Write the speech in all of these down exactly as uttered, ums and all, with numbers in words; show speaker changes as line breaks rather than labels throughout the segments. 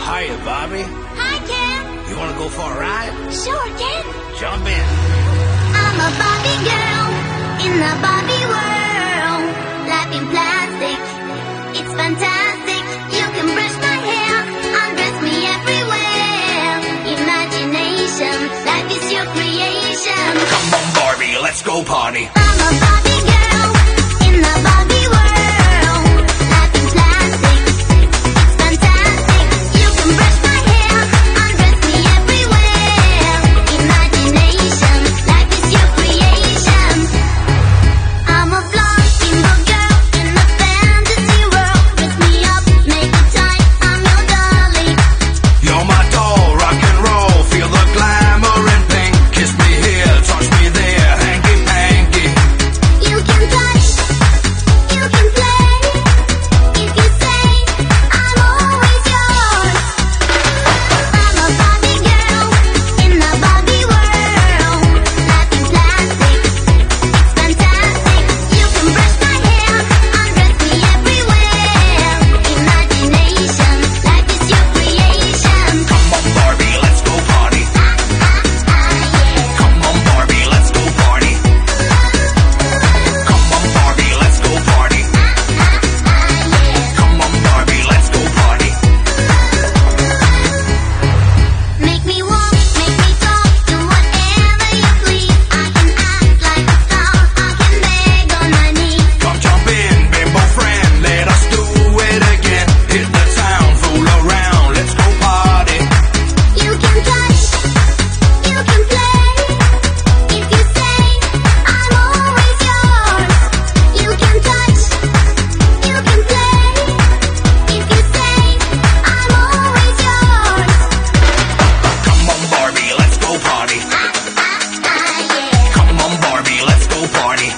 Hiya, Barbie.
Hi, Ken.
You want to go for a ride?
Sure, Ken.
Jump in.
I'm a Barbie girl in the Barbie world. Life in plastic, it's fantastic. You can brush my hair, undress me everywhere. Imagination, life is your creation.
Come on, Barbie, let's go party.
I'm a Barbie girl in the Barbie world. Life in plastic, it's fantastic. You can brush my hair, undress me everywhere. Imagination, life is your creation. I'm a flying girl in a fantasy world. Dress me up, make it tight, I'm your darling.
You're my doll, rock and roll. Feel the glamour and pink. Kiss me here, touch me there. Hanky panky.
You can touch, you can play. If you say I'm always yours. I'm a Barbie girl in the Barbie world. Life in plastic, it's fantastic. You can brush my hair, undress me everywhere. Imagination, life is your creation.
Come on, Barbie, let's go party.
Ah, ah, ah, yeah.
Come on, Barbie, let's go party. Come on, Barbie, let's go party.
Ah, ah, yeah.
Come on, Barbie, let's go party.
Make me walk, make me talk, do whatever you please. I can act like a star, I can beg on my knees.
Come jump in, bimbo friend. Let us do it again. Hit the town, fool around. Let's go party.
You can touch, you can play. If you say I'm always yours. You can touch, you can play. If you say I'm always yours.
Come on, Barbie, let's go party.
Ah, ah, ah, yeah.
Come on, Barbie, let's go party.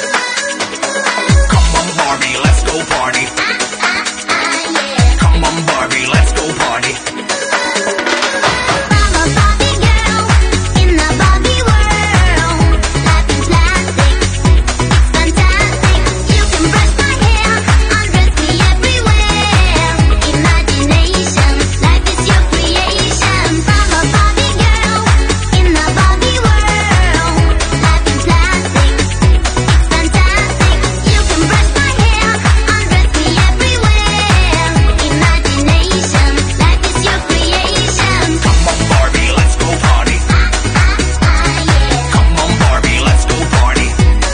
Come on, Barbie, let's go party.
Ah, ah, ah, yeah.
Come on, Barbie, let's go party.
I'm a Barbie girl in the Barbie world. Life in plastic, it's fantastic. You can brush my hair, undress me everywhere. Imagination, life is your creation. I'm a Barbie girl in the Barbie world. Life in plastic, it's fantastic. You can brush my hair, undress me everywhere. Imagination, life is your creation.
Come on, Barbie, let's go party.
Ah, ah, yeah.
Come on, Barbie, let's go party.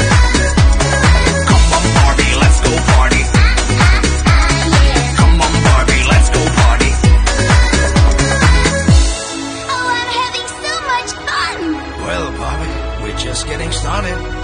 Come on, Barbie, let's go party.
Yeah.
Come on, Barbie, let's go party.
Oh, I'm having so much fun.
Well, Barbie, we're just getting started.